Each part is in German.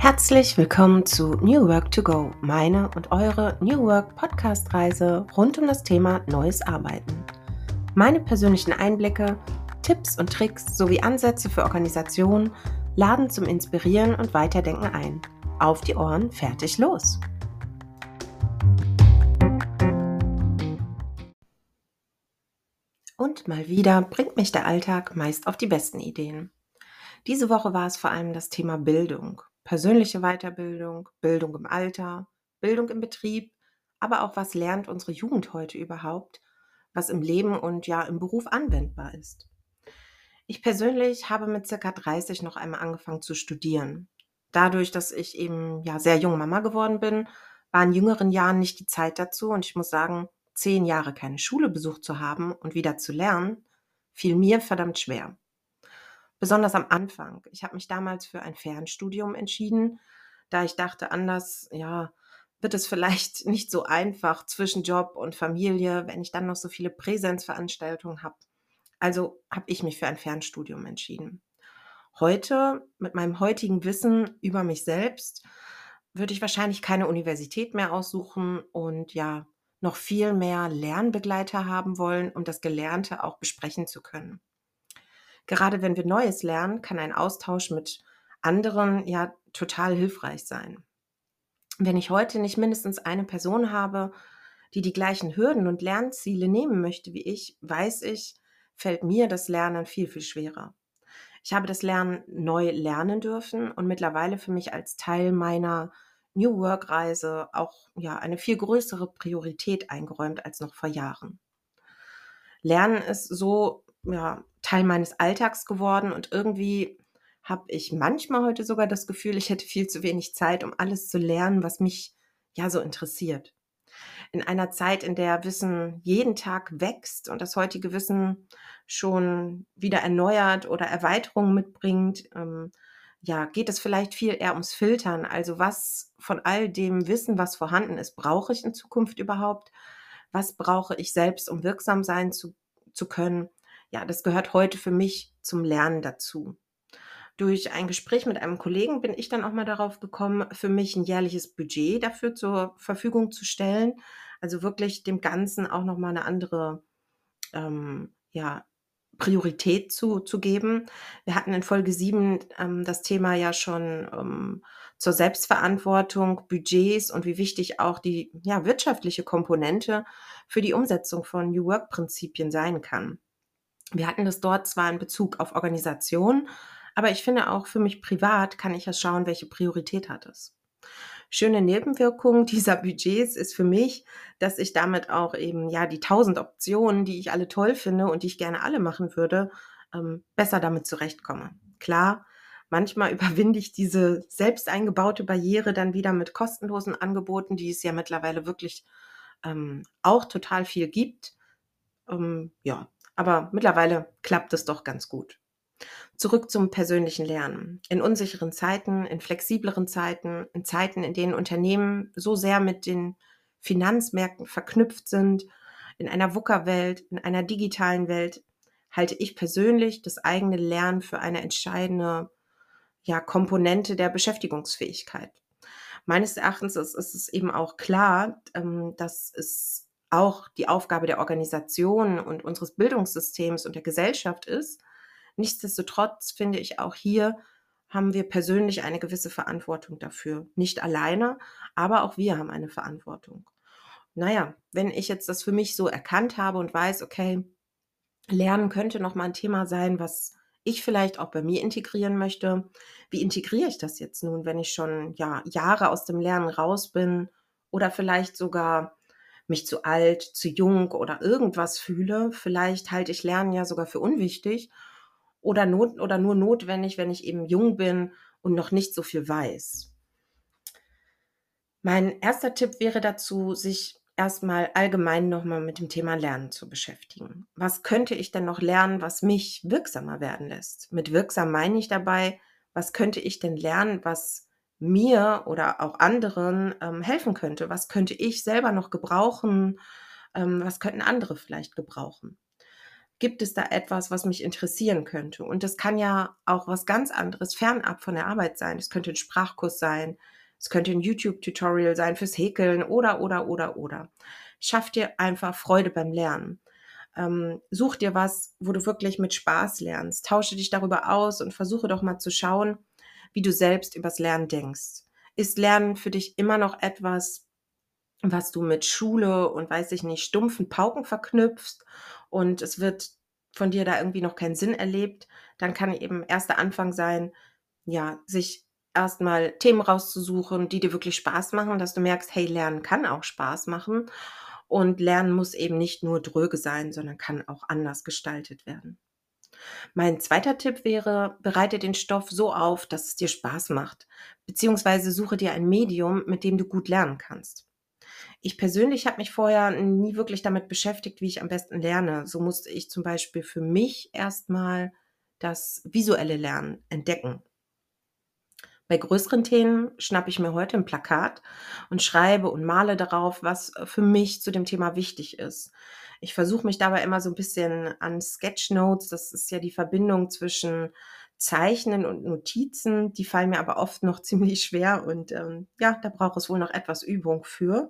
Herzlich willkommen zu New Work to Go, meine und eure New Work Podcast-Reise rund um das Thema neues Arbeiten. Meine persönlichen Einblicke, Tipps und Tricks sowie Ansätze für Organisationen laden zum Inspirieren und Weiterdenken ein. Auf die Ohren, fertig, los! Und mal wieder bringt mich der Alltag meist auf die besten Ideen. Diese Woche war es vor allem das Thema Bildung, persönliche Weiterbildung, Bildung im Alter, Bildung im Betrieb, aber auch was lernt unsere Jugend heute überhaupt, was im Leben und ja im Beruf anwendbar ist. Ich persönlich habe mit circa 30 noch einmal angefangen zu studieren. Dadurch, dass ich eben ja sehr jung Mama geworden bin, war in jüngeren Jahren nicht die Zeit dazu und ich muss sagen, 10 Jahre keine Schule besucht zu haben und wieder zu lernen, fiel mir verdammt schwer. Besonders am Anfang. Ich habe mich damals für ein Fernstudium entschieden, da ich dachte, anders, ja, wird es vielleicht nicht so einfach zwischen Job und Familie, wenn ich dann noch so viele Präsenzveranstaltungen habe. Also habe ich mich für ein Fernstudium entschieden. Heute, mit meinem heutigen Wissen über mich selbst, würde ich wahrscheinlich keine Universität mehr aussuchen und ja, noch viel mehr Lernbegleiter haben wollen, um das Gelernte auch besprechen zu können. Gerade wenn wir Neues lernen, kann ein Austausch mit anderen ja total hilfreich sein. Wenn ich heute nicht mindestens eine Person habe, die die gleichen Hürden und Lernziele nehmen möchte wie ich, weiß ich, fällt mir das Lernen viel, viel schwerer. Ich habe das Lernen neu lernen dürfen und mittlerweile für mich als Teil meiner New Work Reise auch ja eine viel größere Priorität eingeräumt als noch vor Jahren. Lernen ist so, ja, Teil meines Alltags geworden und irgendwie habe ich manchmal heute sogar das Gefühl, ich hätte viel zu wenig Zeit, um alles zu lernen, was mich ja so interessiert. In einer Zeit, in der Wissen jeden Tag wächst und das heutige Wissen schon wieder erneuert oder Erweiterungen mitbringt, ja, geht es vielleicht viel eher ums Filtern. Also was von all dem Wissen, was vorhanden ist, brauche ich in Zukunft überhaupt? Was brauche ich selbst, um wirksam sein zu können? Ja, das gehört heute für mich zum Lernen dazu. Durch ein Gespräch mit einem Kollegen bin ich dann auch mal darauf gekommen, für mich ein jährliches Budget dafür zur Verfügung zu stellen. Also wirklich dem Ganzen auch noch mal 'ne andere, ja, Priorität zu geben. Wir hatten in Folge 7 das Thema ja schon, zur Selbstverantwortung, Budgets und wie wichtig auch die, ja, wirtschaftliche Komponente für die Umsetzung von New Work-Prinzipien sein kann. Wir hatten das dort zwar in Bezug auf Organisation, aber ich finde auch für mich privat kann ich ja schauen, welche Priorität hat es. Schöne Nebenwirkung dieser Budgets ist für mich, dass ich damit auch eben, ja, die 1.000 Optionen, die ich alle toll finde und die ich gerne alle machen würde, besser damit zurechtkomme. Klar, manchmal überwinde ich diese selbst eingebaute Barriere dann wieder mit kostenlosen Angeboten, die es ja mittlerweile wirklich, auch total viel gibt. Ja, aber mittlerweile klappt es doch ganz gut. Zurück zum persönlichen Lernen. In unsicheren Zeiten, in flexibleren Zeiten, in Zeiten, in denen Unternehmen so sehr mit den Finanzmärkten verknüpft sind, in einer VUCA-Welt, in einer digitalen Welt, halte ich persönlich das eigene Lernen für eine entscheidende, ja, Komponente der Beschäftigungsfähigkeit. Meines Erachtens ist es eben auch klar, dass es auch die Aufgabe der Organisation und unseres Bildungssystems und der Gesellschaft ist. Nichtsdestotrotz finde ich auch hier haben wir persönlich eine gewisse Verantwortung dafür. Nicht alleine, aber auch wir haben eine Verantwortung. Na ja, wenn ich jetzt das für mich so erkannt habe und weiß, okay, Lernen könnte noch mal 'n Thema sein, was ich vielleicht auch bei mir integrieren möchte. Wie integriere ich das jetzt nun, wenn ich schon, ja, Jahre aus dem Lernen raus bin oder vielleicht sogar mich zu alt, zu jung oder irgendwas fühle? Vielleicht halte ich Lernen ja sogar für unwichtig oder nur notwendig, wenn ich eben jung bin und noch nicht so viel weiß. Mein erster Tipp wäre dazu, sich erstmal allgemein noch mal mit dem Thema Lernen zu beschäftigen. Was könnte ich denn noch lernen, was mich wirksamer werden lässt? Mit wirksam meine ich dabei, was könnte ich denn lernen, was mir oder auch anderen, helfen könnte? Was könnte ich selber noch gebrauchen? Was könnten andere vielleicht gebrauchen? Gibt es da etwas, was mich interessieren könnte? Und das kann ja auch was ganz anderes fernab von der Arbeit sein. Es könnte ein Sprachkurs sein, es könnte ein YouTube-Tutorial sein fürs Häkeln oder. Schaff dir einfach Freude beim Lernen. Such dir was, wo du wirklich mit Spaß lernst. Tausche dich darüber aus und versuche doch mal zu schauen, wie du selbst übers Lernen denkst. Ist Lernen für dich immer noch etwas, was du mit Schule und, weiß ich nicht, stumpfen Pauken verknüpfst und es wird von dir da irgendwie noch kein Sinn erlebt, dann kann eben erster Anfang sein, ja, sich erstmal Themen rauszusuchen, die dir wirklich Spaß machen, dass du merkst, hey, Lernen kann auch Spaß machen und Lernen muss eben nicht nur dröge sein, sondern kann auch anders gestaltet werden. Mein zweiter Tipp wäre, bereite den Stoff so auf, dass es dir Spaß macht, beziehungsweise suche dir ein Medium, mit dem du gut lernen kannst. Ich persönlich habe mich vorher nie wirklich damit beschäftigt, wie ich am besten lerne. So musste ich zum Beispiel für mich erstmal das visuelle Lernen entdecken. Bei größeren Themen schnappe ich mir heute ein Plakat und schreibe und male darauf, was für mich zu dem Thema wichtig ist. Ich versuche mich dabei immer so ein bisschen an Sketchnotes, das ist ja die Verbindung zwischen Zeichnen und Notizen, die fallen mir aber oft noch ziemlich schwer und, ja, da braucht es wohl noch etwas Übung für.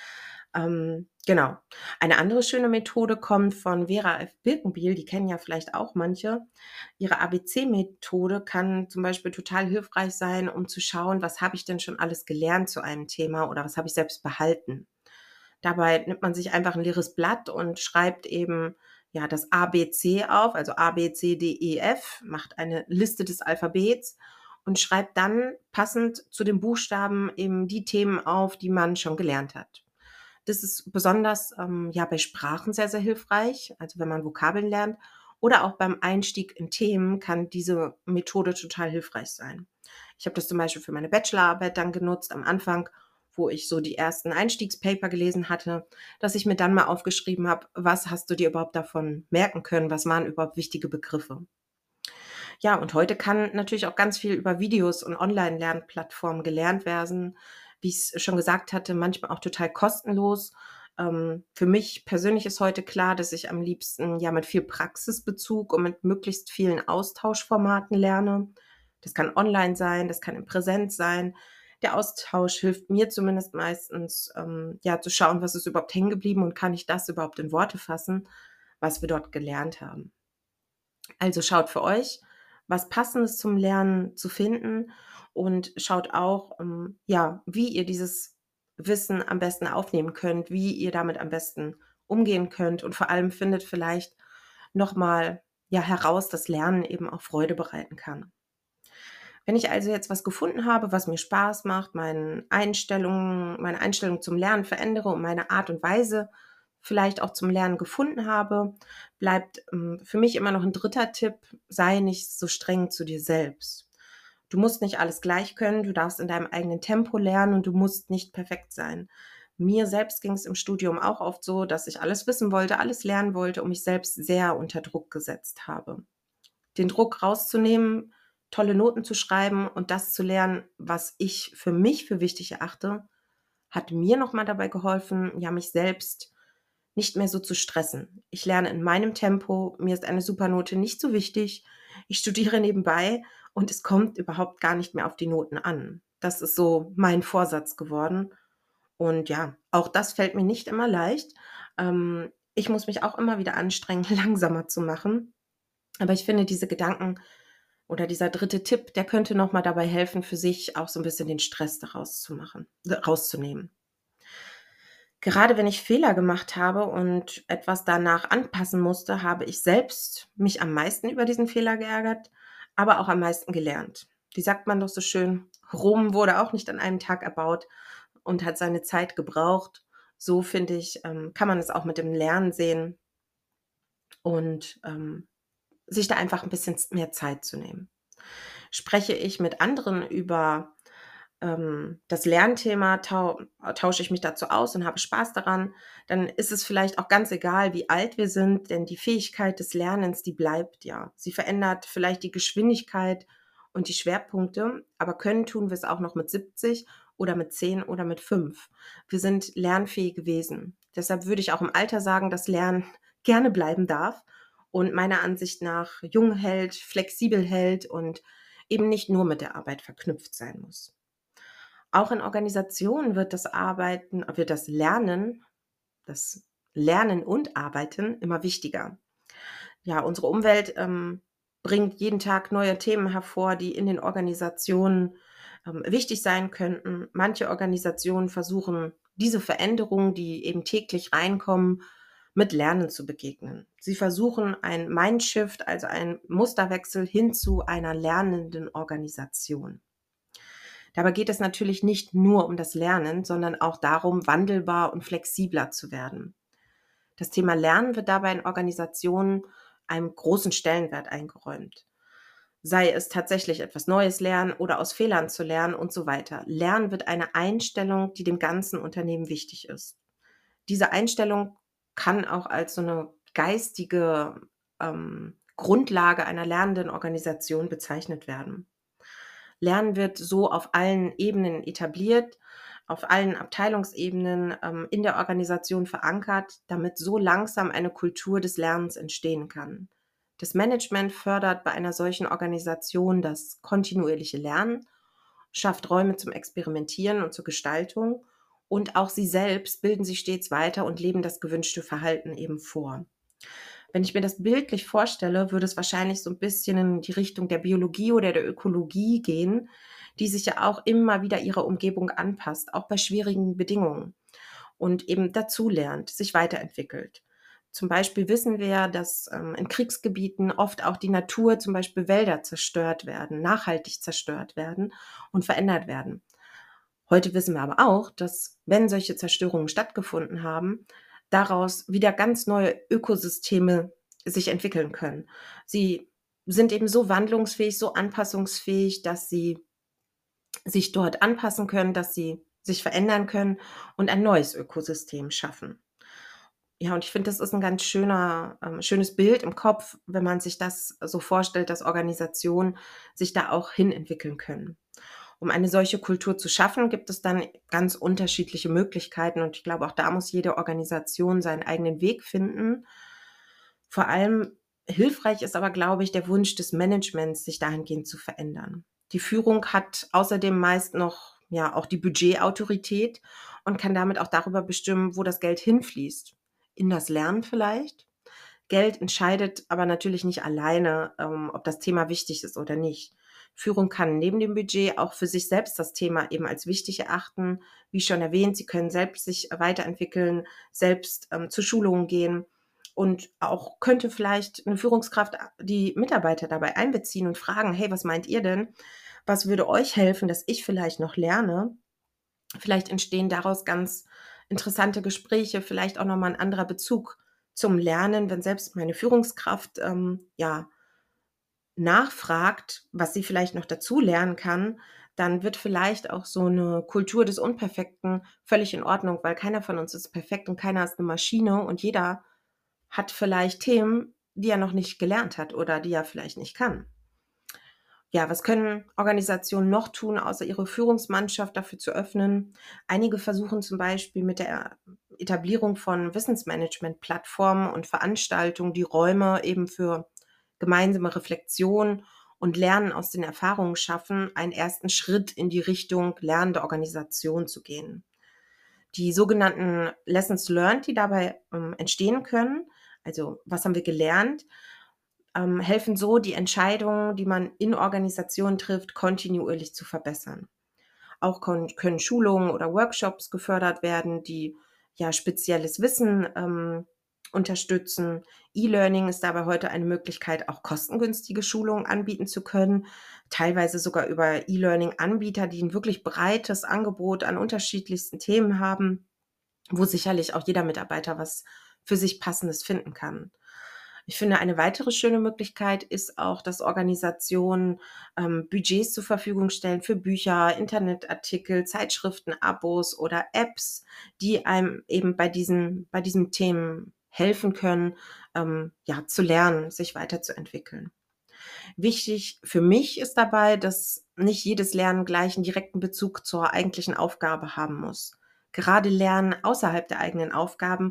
Genau. Eine andere schöne Methode kommt von Vera F. Birkenbiel, die kennen ja vielleicht auch manche. Ihre ABC-Methode kann zum Beispiel total hilfreich sein, um zu schauen, was habe ich denn schon alles gelernt zu einem Thema oder was habe ich selbst behalten. Dabei nimmt man sich einfach ein leeres Blatt und schreibt eben, ja, das ABC auf, also A, B, C, D, E, F, macht eine Liste des Alphabets und schreibt dann passend zu den Buchstaben eben die Themen auf, die man schon gelernt hat. Das ist besonders, ja, bei Sprachen sehr, sehr hilfreich, also wenn man Vokabeln lernt oder auch beim Einstieg in Themen kann diese Methode total hilfreich sein. Ich habe das zum Beispiel für meine Bachelorarbeit dann genutzt am Anfang, wo ich so die ersten Einstiegspaper gelesen hatte, dass ich mir dann mal aufgeschrieben habe: „Was hast du dir überhaupt davon merken können? Was waren überhaupt wichtige Begriffe?“ Ja, und heute kann natürlich auch ganz viel über Videos und Online-Lernplattformen gelernt werden. Wie ich es schon gesagt hatte, manchmal auch total kostenlos. Für mich persönlich ist heute klar, dass ich am liebsten ja mit viel Praxisbezug und mit möglichst vielen Austauschformaten lerne. Das kann online sein, das kann in Präsenz sein. Der Austausch hilft mir zumindest meistens, ja, zu schauen, was ist überhaupt hängen geblieben und kann ich das überhaupt in Worte fassen, was wir dort gelernt haben. Also schaut für euch, was Passendes zum Lernen zu finden und schaut auch, ja, wie ihr dieses Wissen am besten aufnehmen könnt, wie ihr damit am besten umgehen könnt und vor allem findet vielleicht noch mal, ja, heraus, dass Lernen eben auch Freude bereiten kann. Wenn ich also jetzt was gefunden habe, was mir Spaß macht, meine Einstellung zum Lernen verändere und meine Art und Weise vielleicht auch zum Lernen gefunden habe, bleibt, für mich immer noch ein dritter Tipp: Sei nicht so streng zu dir selbst. Du musst nicht alles gleich können, du darfst in deinem eigenen Tempo lernen und du musst nicht perfekt sein. Mir selbst ging es im Studium auch oft so, dass ich alles wissen wollte, alles lernen wollte und mich selbst sehr unter Druck gesetzt habe. Den Druck rauszunehmen, tolle Noten zu schreiben und das zu lernen, was ich für mich für wichtig erachte, hat mir noch mal dabei geholfen, ja, mich selbst nicht mehr so zu stressen. Ich lerne in meinem Tempo, mir ist eine Supernote nicht so wichtig. Ich studiere nebenbei und es kommt überhaupt gar nicht mehr auf die Noten an. Das ist so mein Vorsatz geworden. Und ja, auch das fällt mir nicht immer leicht. Ich muss mich auch immer wieder anstrengen, langsamer zu machen. Aber ich finde, diese Gedanken oder dieser dritte Tipp, der könnte noch mal dabei helfen, für sich auch so 'n bisschen den Stress daraus zu machen rauszunehmen. Gerade wenn ich Fehler gemacht habe und etwas danach anpassen musste, habe ich selbst mich am meisten über diesen Fehler geärgert, aber auch am meisten gelernt. Wie sagt man doch so schön: „Rom wurde auch nicht an einem Tag erbaut und hat seine Zeit gebraucht.“ So finde ich, kann man es auch mit dem Lernen sehen und, sich da einfach 'n bisschen mehr Zeit zu nehmen. Spreche ich mit anderen über, das Lernthema, tausche ich mich dazu aus und habe Spaß daran, dann ist es vielleicht auch ganz egal, wie alt wir sind, denn die Fähigkeit des Lernens, die bleibt ja. Sie verändert vielleicht die Geschwindigkeit und die Schwerpunkte, aber können tun wir es auch noch mit 70 oder mit 10 oder mit 5. Wir sind lernfähige Wesen. Deshalb würde ich auch im Alter sagen, dass Lernen gerne bleiben darf und meiner Ansicht nach jung hält, flexibel hält und eben nicht nur mit der Arbeit verknüpft sein muss. Auch in Organisationen wird das Lernen und Arbeiten immer wichtiger. Ja, unsere Umwelt, bringt jeden Tag neue Themen hervor, die in den Organisationen, wichtig sein könnten. Manche Organisationen versuchen, diese Veränderungen, die eben täglich reinkommen, mit Lernen zu begegnen. Sie versuchen ein Mindshift, also einen Musterwechsel hin zu einer lernenden Organisation. Dabei geht es natürlich nicht nur um das Lernen, sondern auch darum, wandelbar und flexibler zu werden. Das Thema Lernen wird dabei in Organisationen einem großen Stellenwert eingeräumt. Sei es tatsächlich etwas Neues lernen oder aus Fehlern zu lernen und so weiter. Lernen wird eine Einstellung, die dem ganzen Unternehmen wichtig ist. Diese Einstellung kann auch als so eine geistige Grundlage einer lernenden Organisation bezeichnet werden. Lernen wird so auf allen Ebenen etabliert, auf allen Abteilungsebenen, in der Organisation verankert, damit so langsam eine Kultur des Lernens entstehen kann. Das Management fördert bei einer solchen Organisation das kontinuierliche Lernen, schafft Räume zum Experimentieren und zur Gestaltung und auch sie selbst bilden sich stets weiter und leben das gewünschte Verhalten eben vor. Wenn ich mir das bildlich vorstelle, würde es wahrscheinlich so ein bisschen in die Richtung der Biologie oder der Ökologie gehen, die sich ja auch immer wieder ihrer Umgebung anpasst, auch bei schwierigen Bedingungen und eben dazulernt, sich weiterentwickelt. Zum Beispiel wissen wir ja, dass, in Kriegsgebieten oft auch die Natur, zum Beispiel Wälder zerstört werden, nachhaltig zerstört werden und verändert werden. Heute wissen wir aber auch, dass, wenn solche Zerstörungen stattgefunden haben, daraus wieder ganz neue Ökosysteme sich entwickeln können. Sie sind eben so wandlungsfähig, so anpassungsfähig, dass sie sich dort anpassen können, dass sie sich verändern können und ein neues Ökosystem schaffen. Ja, und ich finde, das ist ein ganz schönes Bild im Kopf, wenn man sich das so vorstellt, dass Organisationen sich da auch hin entwickeln können. Um eine solche Kultur zu schaffen, gibt es dann ganz unterschiedliche Möglichkeiten und ich glaube, auch da muss jede Organisation seinen eigenen Weg finden. Vor allem hilfreich ist aber, glaube ich, der Wunsch des Managements, sich dahingehend zu verändern. Die Führung hat außerdem meist noch, ja, auch die Budgetautorität und kann damit auch darüber bestimmen, wo das Geld hinfließt. In das Lernen vielleicht? Geld entscheidet aber natürlich nicht alleine, ob das Thema wichtig ist oder nicht. Führung kann neben dem Budget auch für sich selbst das Thema eben als wichtig erachten. Wie schon erwähnt, sie können selbst sich weiterentwickeln, selbst zu Schulungen gehen und auch könnte vielleicht eine Führungskraft die Mitarbeiter dabei einbeziehen und fragen: „Hey, was meint ihr denn? Was würde euch helfen, dass ich vielleicht noch lerne?“ Vielleicht entstehen daraus ganz interessante Gespräche, vielleicht auch noch mal 'n anderer Bezug zum Lernen, wenn selbst meine Führungskraft, ja, nachfragt, was sie vielleicht noch dazu lernen kann, dann wird vielleicht auch so 'ne Kultur des Unperfekten völlig in Ordnung, weil keiner von uns ist perfekt und keiner ist 'ne Maschine und jeder hat vielleicht Themen, die er noch nicht gelernt hat oder die er vielleicht nicht kann. Ja, was können Organisationen noch tun, außer ihre Führungsmannschaft dafür zu öffnen? Einige versuchen zum Beispiel mit der Etablierung von Wissensmanagement-Plattformen und Veranstaltungen die Räume eben für gemeinsame Reflexion und Lernen aus den Erfahrungen schaffen, einen ersten Schritt in die Richtung lernende Organisation zu gehen. Die sogenannten Lessons learned, die dabei entstehen können, also was haben wir gelernt, helfen so, die Entscheidungen, die man in Organisationen trifft, kontinuierlich zu verbessern. Auch können Schulungen oder Workshops gefördert werden, die ja spezielles Wissen unterstützen. E-Learning ist dabei heute eine Möglichkeit, auch kostengünstige Schulungen anbieten zu können, teilweise sogar über E-Learning-Anbieter, die ein wirklich breites Angebot an unterschiedlichsten Themen haben, wo sicherlich auch jeder Mitarbeiter was für sich Passendes finden kann. Ich finde, eine weitere schöne Möglichkeit ist auch, dass Organisationen, Budgets zur Verfügung stellen für Bücher, Internetartikel, Zeitschriften, Abos oder Apps, die einem eben bei diesen Themen helfen können, ja, zu lernen, sich weiterzuentwickeln. Wichtig für mich ist dabei, dass nicht jedes Lernen gleich 'n direkten Bezug zur eigentlichen Aufgabe haben muss. Gerade Lernen außerhalb der eigenen Aufgaben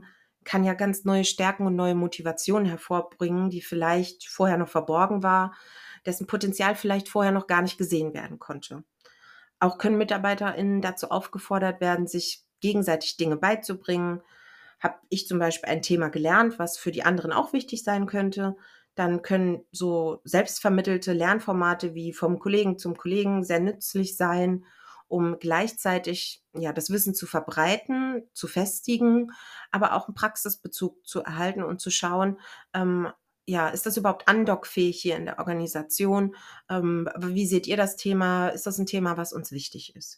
kann ja ganz neue Stärken und neue Motivationen hervorbringen, die vielleicht vorher noch verborgen war, dessen Potenzial vielleicht vorher noch gar nicht gesehen werden konnte. Auch können MitarbeiterInnen dazu aufgefordert werden, sich gegenseitig Dinge beizubringen. Habe ich zum Beispiel ein Thema gelernt, was für die anderen auch wichtig sein könnte, dann können so selbstvermittelte Lernformate wie vom Kollegen zum Kollegen sehr nützlich sein, um gleichzeitig ja das Wissen zu verbreiten, zu festigen, aber auch einen Praxisbezug zu erhalten und zu schauen, ähm, ja, ist das überhaupt andockfähig hier in der Organisation? Wie seht ihr das Thema? Ist das ein Thema, was uns wichtig ist?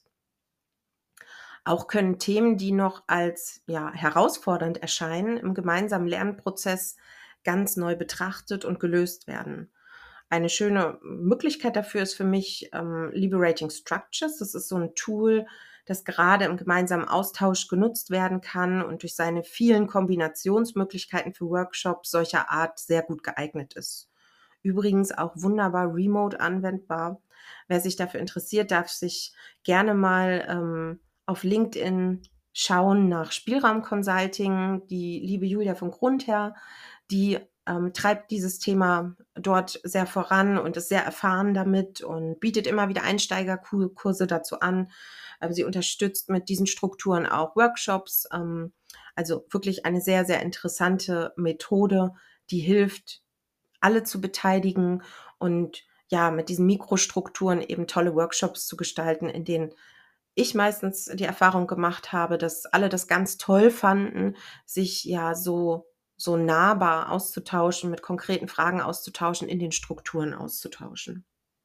Auch können Themen, die noch als, ja, herausfordernd erscheinen, im gemeinsamen Lernprozess ganz neu betrachtet und gelöst werden. Eine schöne Möglichkeit dafür ist für mich, Liberating Structures. Das ist so ein Tool, das gerade im gemeinsamen Austausch genutzt werden kann und durch seine vielen Kombinationsmöglichkeiten für Workshops solcher Art sehr gut geeignet ist. Übrigens auch wunderbar remote anwendbar. Wer sich dafür interessiert, darf sich gerne mal, auf LinkedIn schauen nach Spielraum Consulting. Die liebe Julia von Grundherr, die, treibt dieses Thema dort sehr voran und ist sehr erfahren damit und bietet immer wieder Einsteigerkurse dazu an. Sie unterstützt mit diesen Strukturen auch Workshops. Also wirklich eine sehr, sehr interessante Methode, die hilft, alle zu beteiligen und ja, mit diesen Mikrostrukturen eben tolle Workshops zu gestalten, in denen ich meistens die Erfahrung gemacht habe, dass alle das ganz toll fanden, sich ja so nahbar auszutauschen, mit konkreten Fragen auszutauschen, in den Strukturen auszutauschen.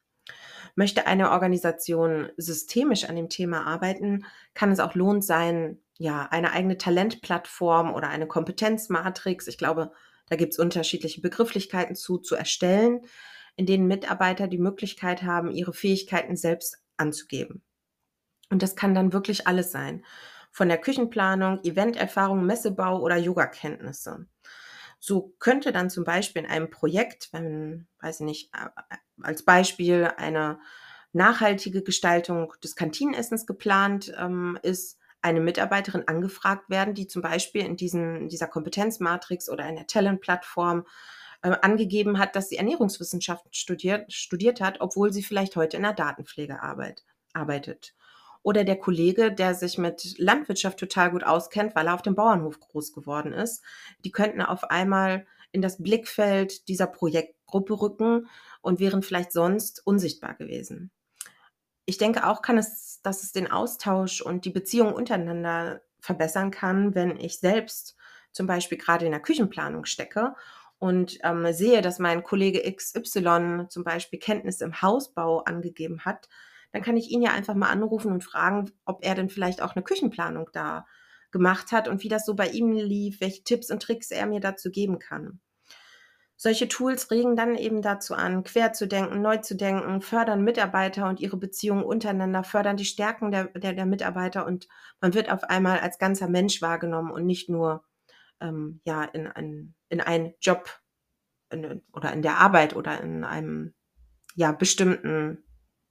Möchte eine Organisation systemisch an dem Thema arbeiten, kann es auch lohnend sein, ja, eine eigene Talentplattform oder eine Kompetenzmatrix, ich glaube, da gibt es unterschiedliche Begrifflichkeiten zu erstellen, in denen Mitarbeiter die Möglichkeit haben, ihre Fähigkeiten selbst anzugeben. Und das kann dann wirklich alles sein. Von der Küchenplanung, Eventerfahrung, Messebau oder Yogakenntnisse. So könnte dann zum Beispiel in einem Projekt, wenn, weiß ich nicht, als Beispiel eine nachhaltige Gestaltung des Kantinenessens geplant ist, eine Mitarbeiterin angefragt werden, die zum Beispiel in dieser Kompetenzmatrix oder in der Talent-Plattform angegeben hat, dass sie Ernährungswissenschaften studiert hat, obwohl sie vielleicht heute in der Datenpflege arbeitet. Oder der Kollege, der sich mit Landwirtschaft total gut auskennt, weil er auf dem Bauernhof groß geworden ist. Die könnten auf einmal in das Blickfeld dieser Projektgruppe rücken und wären vielleicht sonst unsichtbar gewesen. Ich denke auch dass es den Austausch und die Beziehung untereinander verbessern kann, wenn ich selbst zum Beispiel gerade in der Küchenplanung stecke und, sehe, dass mein Kollege XY zum Beispiel Kenntnisse im Hausbau angegeben hat, dann kann ich ihn ja einfach mal anrufen und fragen, ob er denn vielleicht auch eine Küchenplanung da gemacht hat und wie das so bei ihm lief, welche Tipps und Tricks er mir dazu geben kann. Solche Tools regen dann eben dazu an, quer zu denken, neu zu denken, fördern Mitarbeiter und ihre Beziehungen untereinander, fördern die Stärken der Mitarbeiter und man wird auf einmal als ganzer Mensch wahrgenommen und nicht nur, ja, in einen Job oder in der Arbeit oder in einem, ja, bestimmten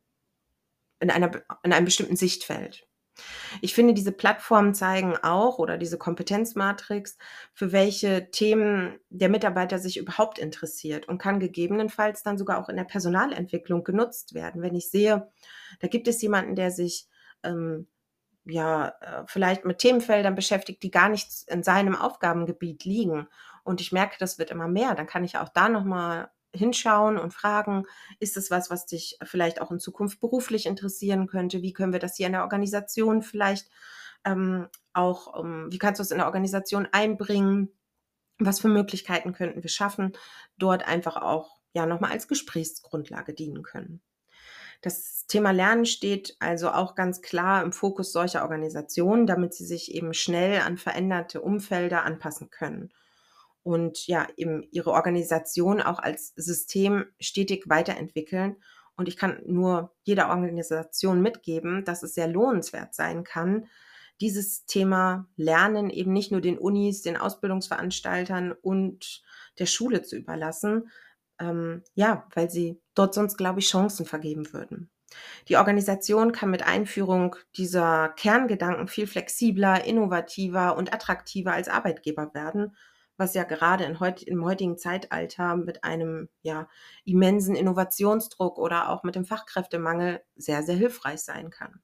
in einem bestimmten Sichtfeld. Ich finde, diese Plattformen zeigen auch oder diese Kompetenzmatrix, für welche Themen der Mitarbeiter sich überhaupt interessiert und kann gegebenenfalls dann sogar auch in der Personalentwicklung genutzt werden. Wenn ich sehe, da gibt es jemanden, der sich, ähm, ja, vielleicht mit Themenfeldern beschäftigt, die gar nicht in seinem Aufgabengebiet liegen und ich merke, das wird immer mehr, dann kann ich auch da noch mal hinschauen und fragen: „Ist es was, was dich vielleicht auch in Zukunft beruflich interessieren könnte? Wie können wir das hier in der Organisation vielleicht, wie kannst du es in der Organisation einbringen? Was für Möglichkeiten könnten wir schaffen?“ Dort einfach auch, ja, noch mal als Gesprächsgrundlage dienen können. Das Thema Lernen steht also auch ganz klar im Fokus solcher Organisationen, damit sie sich eben schnell an veränderte Umfelder anpassen können und ja, eben ihre Organisation auch als System stetig weiterentwickeln. Und ich kann nur jeder Organisation mitgeben, dass es sehr lohnenswert sein kann, dieses Thema Lernen eben nicht nur den Unis, den Ausbildungsveranstaltern und der Schule zu überlassen, ja, weil sie dort sonst, glaube ich, Chancen vergeben würden. Die Organisation kann mit Einführung dieser Kerngedanken viel flexibler, innovativer und attraktiver als Arbeitgeber werden, was ja gerade im heutigen Zeitalter mit einem ja, immensen Innovationsdruck oder auch mit dem Fachkräftemangel sehr, sehr hilfreich sein kann.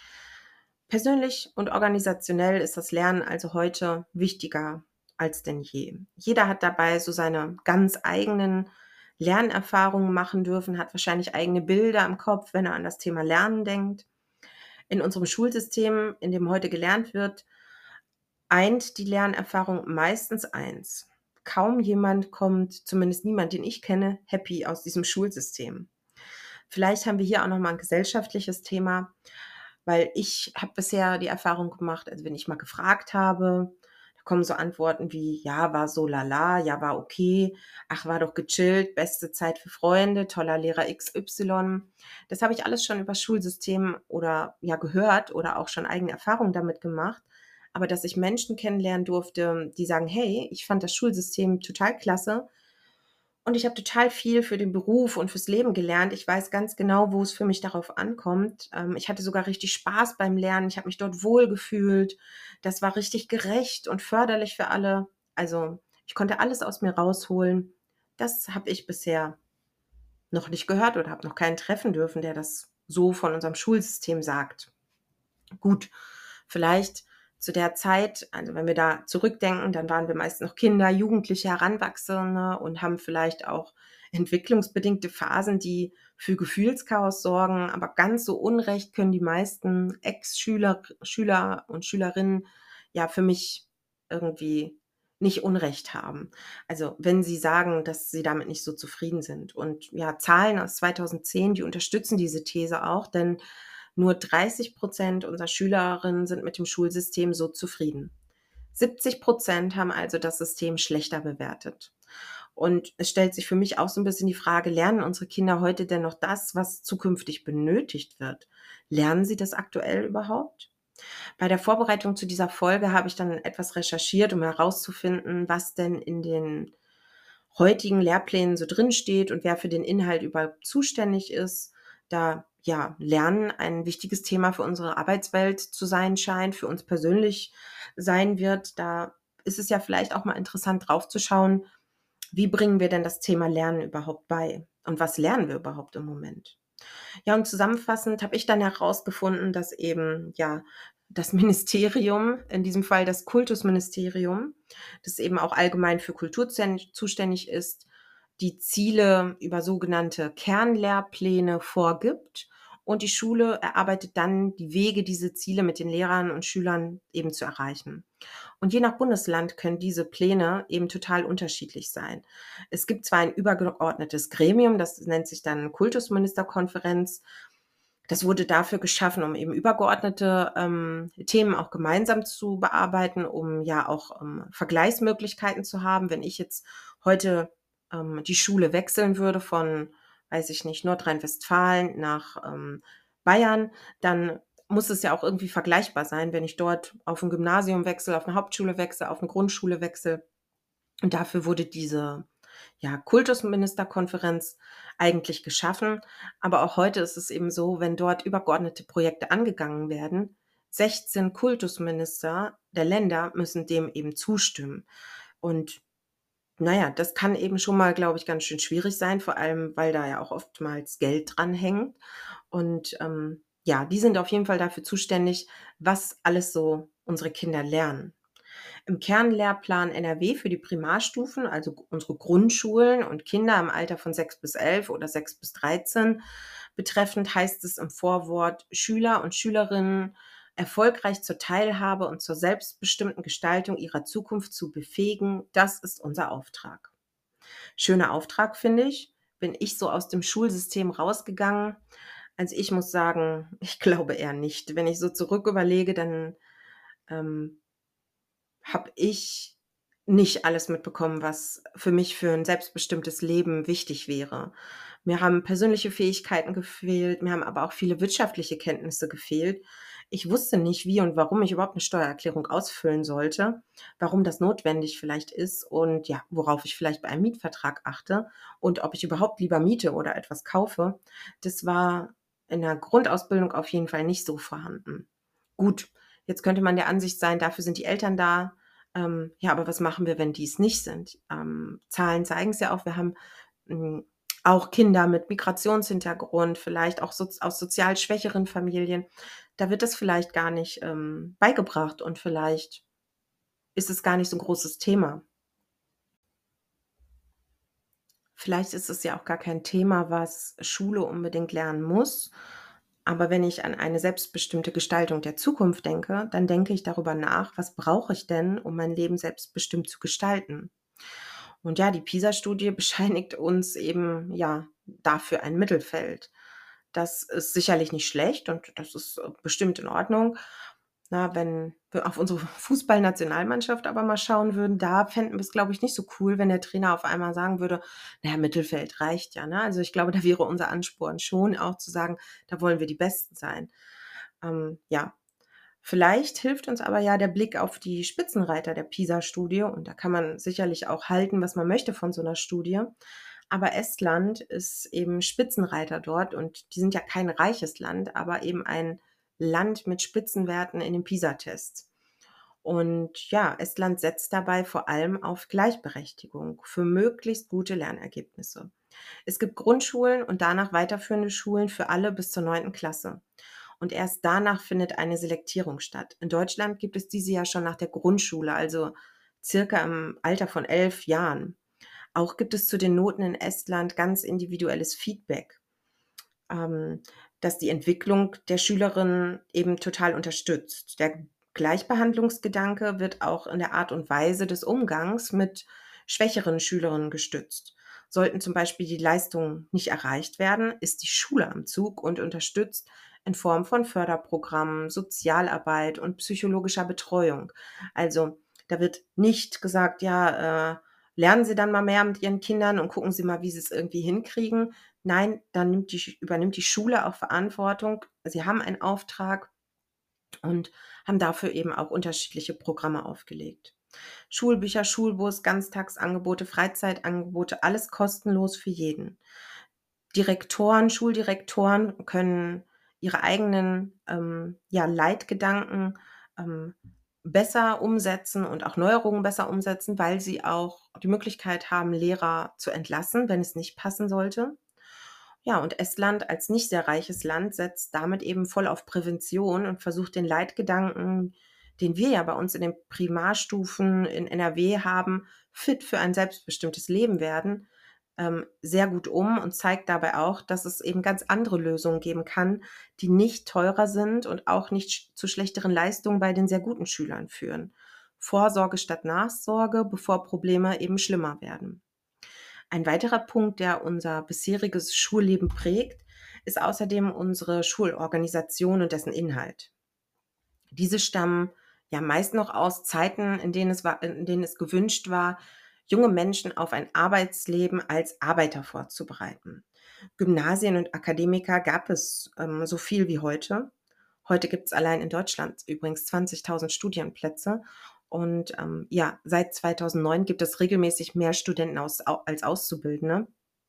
Persönlich und organisationell ist das Lernen also heute wichtiger als denn je. Jeder hat dabei so seine ganz eigenen Lernerfahrungen machen dürfen, hat wahrscheinlich eigene Bilder im Kopf, wenn er an das Thema Lernen denkt. In unserem Schulsystem, in dem heute gelernt wird, eint die Lernerfahrung meistens eins: Kaum jemand kommt, zumindest niemand, den ich kenne, happy aus diesem Schulsystem. Vielleicht haben wir hier auch noch mal 'n gesellschaftliches Thema, weil ich habe bisher die Erfahrung gemacht, also, wenn ich mal gefragt habe, da kommen so Antworten wie: „Ja, war so lala, ja, war okay. Ach, war doch gechillt, beste Zeit für Freunde, toller Lehrer XY." Das habe ich alles schon übers Schulsystem oder ja gehört oder auch schon eigene Erfahrungen damit gemacht. Aber dass ich Menschen kennenlernen durfte, die sagen: „Hey, ich fand das Schulsystem total klasse und ich habe total viel für den Beruf und fürs Leben gelernt. Ich weiß ganz genau, wo es für mich darauf ankommt. Ich hatte sogar richtig Spaß beim Lernen. Ich habe mich dort wohlgefühlt. Das war richtig gerecht und förderlich für alle. Also, ich konnte alles aus mir rausholen." Das habe ich bisher noch nicht gehört oder habe noch keinen treffen dürfen, der das so von unserem Schulsystem sagt. Gut, vielleicht zu der Zeit, also wenn wir da zurückdenken, dann waren wir meist noch Kinder, Jugendliche, Heranwachsende und haben vielleicht auch entwicklungsbedingte Phasen, die für Gefühlschaos sorgen, aber ganz so unrecht können die meisten Schüler und Schülerinnen ja für mich irgendwie nicht Unrecht haben. Also, wenn sie sagen, dass sie damit nicht so zufrieden sind. Und ja, Zahlen aus 2010, die unterstützen diese These auch, denn nur 30% unserer Schülerinnen sind mit dem Schulsystem so zufrieden. 70% haben also das System schlechter bewertet. Und es stellt sich für mich auch so ein bisschen die Frage: Lernen unsere Kinder heute denn noch das, was zukünftig benötigt wird? Lernen sie das aktuell überhaupt? Bei der Vorbereitung zu dieser Folge habe ich dann etwas recherchiert, um herauszufinden, was denn in den heutigen Lehrplänen so drinsteht und wer für den Inhalt überhaupt zuständig ist, da ja Lernen ein wichtiges Thema für unsere Arbeitswelt zu sein scheint, für uns persönlich sein wird. Da ist es ja vielleicht auch mal interessant draufzuschauen, wie bringen wir denn das Thema Lernen überhaupt bei und was lernen wir überhaupt im Moment? Ja, und zusammenfassend habe ich dann herausgefunden, dass eben, ja, das Ministerium, in diesem Fall das Kultusministerium, das eben auch allgemein für Kultur zuständig ist, die Ziele über sogenannte Kernlehrpläne vorgibt und die Schule erarbeitet dann die Wege, diese Ziele mit den Lehrern und Schülern eben zu erreichen. Und je nach Bundesland können diese Pläne eben total unterschiedlich sein. Es gibt zwar ein übergeordnetes Gremium, das nennt sich dann Kultusministerkonferenz. Das wurde dafür geschaffen, um eben übergeordnete, Themen auch gemeinsam zu bearbeiten, um ja auch, Vergleichsmöglichkeiten zu haben. Wenn ich jetzt heute, die Schule wechseln würde von, weiß ich nicht, Nordrhein-Westfalen nach, Bayern, dann muss es ja auch irgendwie vergleichbar sein, wenn ich dort auf ein Gymnasium wechsle, auf eine Hauptschule wechsle, auf eine Grundschule wechsle. Und dafür wurde diese, ja, Kultusministerkonferenz eigentlich geschaffen. Aber auch heute ist es eben so, wenn dort übergeordnete Projekte angegangen werden, 16 Kultusminister der Länder müssen dem eben zustimmen. Und na ja, das kann eben schon mal, glaube ich, ganz schön schwierig sein, vor allem, weil da ja auch oftmals Geld dran hängt. Und, ja, die sind auf jeden Fall dafür zuständig, was alles so unsere Kinder lernen. Im Kernlehrplan NRW für die Primarstufen, also unsere Grundschulen und Kinder im Alter von 6 bis 11 oder 6 bis 13 betreffend, heißt es im Vorwort: „Schüler und Schülerinnen erfolgreich zur Teilhabe und zur selbstbestimmten Gestaltung ihrer Zukunft zu befähigen, das ist unser Auftrag." Schöner Auftrag, finde ich. Bin ich so aus dem Schulsystem rausgegangen? Also, ich muss sagen, ich glaube eher nicht. Wenn ich so zurück überlege, dann, ähm habe ich nicht alles mitbekommen, was für mich für 'n selbstbestimmtes Leben wichtig wäre. Mir haben persönliche Fähigkeiten gefehlt, mir haben aber auch viele wirtschaftliche Kenntnisse gefehlt. Ich wusste nicht, wie und warum ich überhaupt 'ne Steuererklärung ausfüllen sollte, warum das notwendig vielleicht ist und ja, worauf ich vielleicht bei einem Mietvertrag achte und ob ich überhaupt lieber miete oder etwas kaufe. Das war in der Grundausbildung auf jeden Fall nicht so vorhanden. Gut, jetzt könnte man der Ansicht sein, dafür sind die Eltern da. Ja, aber was machen wir, wenn die es nicht sind? Zahlen zeigen es ja auch, wir haben hm, auch Kinder mit Migrationshintergrund, vielleicht auch aus sozial schwächeren Familien. Da wird das vielleicht gar nicht beigebracht und vielleicht ist es gar nicht so ein großes Thema. Vielleicht ist es ja auch gar kein Thema, was Schule unbedingt lernen muss. Aber wenn ich an eine selbstbestimmte Gestaltung der Zukunft denke, dann denke ich darüber nach, was brauche ich denn, um mein Leben selbstbestimmt zu gestalten? Und ja, die PISA-Studie bescheinigt uns eben, ja, dafür ein Mittelfeld. Das ist sicherlich nicht schlecht und das ist bestimmt in Ordnung. Na, wenn wir auf unsere Fußballnationalmannschaft aber mal schauen würden, da fänden wir es, glaube ich, nicht so cool, wenn der Trainer auf einmal sagen würde: „Na ja, Mittelfeld reicht ja“, ne? Also, ich glaube, da wäre unser Ansporn schon auch zu sagen: „Da wollen wir die Besten sein.“ Ja, vielleicht hilft uns aber ja der Blick auf die Spitzenreiter der PISA-Studie und da kann man sicherlich auch halten, was man möchte von so einer Studie. Aber Estland ist eben Spitzenreiter dort und die sind ja kein reiches Land, aber eben ein Land mit Spitzenwerten in den PISA-Tests. Und ja, Estland setzt dabei vor allem auf Gleichberechtigung für möglichst gute Lernergebnisse. Es gibt Grundschulen und danach weiterführende Schulen für alle bis zur 9. Klasse. Und erst danach findet eine Selektierung statt. In Deutschland gibt es diese ja schon nach der Grundschule, also circa im Alter von 11 Jahren. Auch gibt es zu den Noten in Estland ganz individuelles Feedback, ähm, das die Entwicklung der Schülerinnen eben total unterstützt. Der Gleichbehandlungsgedanke wird auch in der Art und Weise des Umgangs mit schwächeren Schülerinnen gestützt. Sollten zum Beispiel die Leistungen nicht erreicht werden, ist die Schule am Zug und unterstützt in Form von Förderprogrammen, Sozialarbeit und psychologischer Betreuung. Also da wird nicht gesagt, ja, lernen Sie dann mal mehr mit Ihren Kindern und gucken Sie mal, wie Sie es irgendwie hinkriegen. Nein, dann übernimmt die Schule auch Verantwortung. Sie haben einen Auftrag und haben dafür eben auch unterschiedliche Programme aufgelegt. Schulbücher, Schulbus, Ganztagsangebote, Freizeitangebote, alles kostenlos für jeden. Schuldirektoren können ihre eigenen, ja, Leitgedanken, ähm, besser umsetzen und auch Neuerungen besser umsetzen, weil sie auch die Möglichkeit haben, Lehrer zu entlassen, wenn es nicht passen sollte. Ja, und Estland als nicht sehr reiches Land setzt damit eben voll auf Prävention und versucht den Leitgedanken, den wir ja bei uns in den Primarstufen in NRW haben, fit für ein selbstbestimmtes Leben werden, sehr gut um und zeigt dabei auch, dass es eben ganz andere Lösungen geben kann, die nicht teurer sind und auch nicht zu schlechteren Leistungen bei den sehr guten Schülern führen. Vorsorge statt Nachsorge, bevor Probleme eben schlimmer werden. Ein weiterer Punkt, der unser bisheriges Schulleben prägt, ist außerdem unsere Schulorganisation und dessen Inhalt. Diese stammen ja meist noch aus Zeiten, in denen es gewünscht war, junge Menschen auf ein Arbeitsleben als Arbeiter vorzubereiten. Gymnasien und Akademiker gab es so viel wie heute. Heute gibt es allein in Deutschland übrigens 20.000 Studienplätze. Und ja, seit 2009 gibt es regelmäßig mehr Studenten als Auszubildende.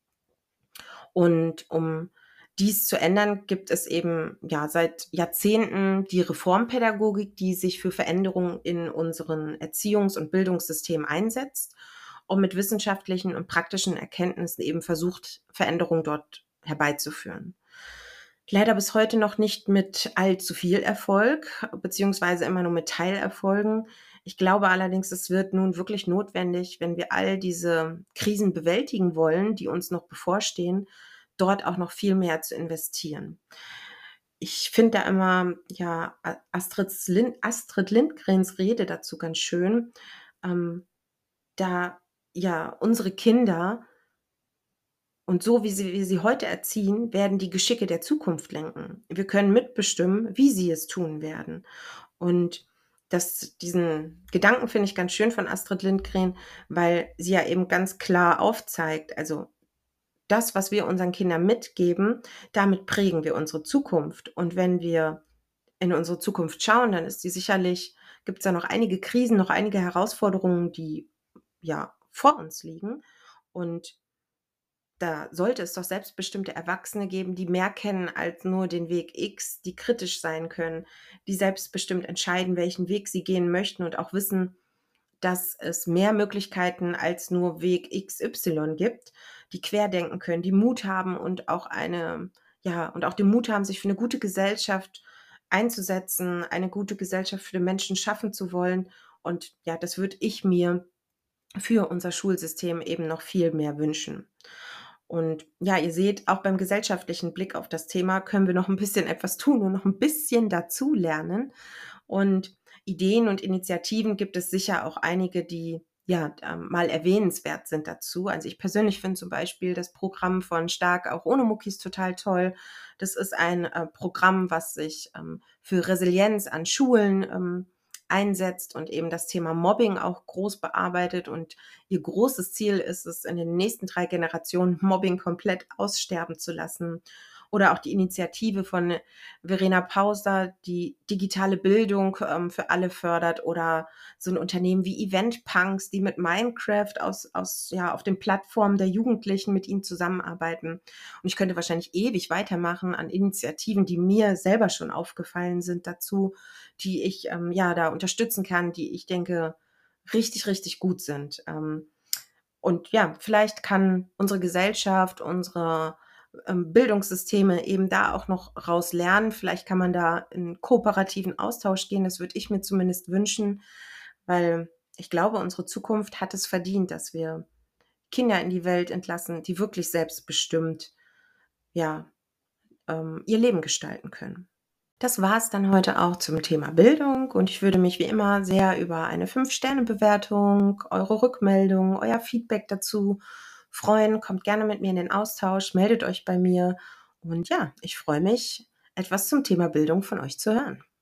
Und um dies zu ändern, gibt es eben ja seit Jahrzehnten die Reformpädagogik, die sich für Veränderungen in unseren Erziehungs- und Bildungssystemen einsetzt und mit wissenschaftlichen und praktischen Erkenntnissen eben versucht, Veränderungen dort herbeizuführen. Leider bis heute noch nicht mit allzu viel Erfolg, beziehungsweise immer nur mit Teilerfolgen. Ich glaube allerdings, es wird nun wirklich notwendig, wenn wir all diese Krisen bewältigen wollen, die uns noch bevorstehen, dort auch noch viel mehr zu investieren. Ich finde da immer, ja, Astrid Lindgrens Rede dazu ganz schön, ähm, da ja unsere Kinder und so wie sie heute erziehen, werden die Geschicke der Zukunft lenken. Wir können mitbestimmen, wie sie es tun werden. Und diesen Gedanken finde ich ganz schön von Astrid Lindgren, weil sie ja eben ganz klar aufzeigt, also das, was wir unseren Kindern mitgeben, damit prägen wir unsere Zukunft. Und wenn wir in unsere Zukunft schauen, dann ist die sicherlich, gibt es da noch einige Krisen, noch einige Herausforderungen, die ja vor uns liegen. Und Da sollte es doch selbstbestimmte Erwachsene geben, die mehr kennen als nur den Weg X, die kritisch sein können, die selbstbestimmt entscheiden, welchen Weg sie gehen möchten und auch wissen, dass es mehr Möglichkeiten als nur Weg XY gibt, die querdenken können, die Mut haben und auch den Mut haben, sich für eine gute Gesellschaft einzusetzen, eine gute Gesellschaft für den Menschen schaffen zu wollen. Und ja, das würde ich mir für unser Schulsystem eben noch viel mehr wünschen. Und ja, ihr seht, auch beim gesellschaftlichen Blick auf das Thema können wir noch ein bisschen etwas tun und noch ein bisschen dazulernen. Und Ideen und Initiativen gibt es sicher auch einige, die mal erwähnenswert sind dazu. Also ich persönlich finde zum Beispiel das Programm von Stark auch ohne Muckis total toll. Das ist ein Programm, was sich für Resilienz an Schulen einsetzt und eben das Thema Mobbing auch groß bearbeitet. Und ihr großes Ziel ist es, in den nächsten 3 Generationen Mobbing komplett aussterben zu lassen. Oder auch die Initiative von Verena Pauster, die digitale Bildung für alle fördert, oder so ein Unternehmen wie Eventpunks, die mit Minecraft auf den Plattformen der Jugendlichen mit ihnen zusammenarbeiten. Und ich könnte wahrscheinlich ewig weitermachen an Initiativen, die mir selber schon aufgefallen sind dazu, die ich da unterstützen kann, die ich denke richtig, richtig gut sind. Und ja, vielleicht kann unsere Gesellschaft, unsere Bildungssysteme eben da auch noch raus lernen. Vielleicht kann man da in kooperativen Austausch gehen. Das würde ich mir zumindest wünschen, weil ich glaube, unsere Zukunft hat es verdient, dass wir Kinder in die Welt entlassen, die wirklich selbstbestimmt, ja, ihr Leben gestalten können. Das war es dann heute auch zum Thema Bildung, und ich würde mich wie immer sehr über eine 5-Sterne-Bewertung, eure Rückmeldung, euer Feedback dazu freuen. Kommt gerne mit mir in den Austausch, meldet euch bei mir, und ja, ich freue mich, etwas zum Thema Bildung von euch zu hören.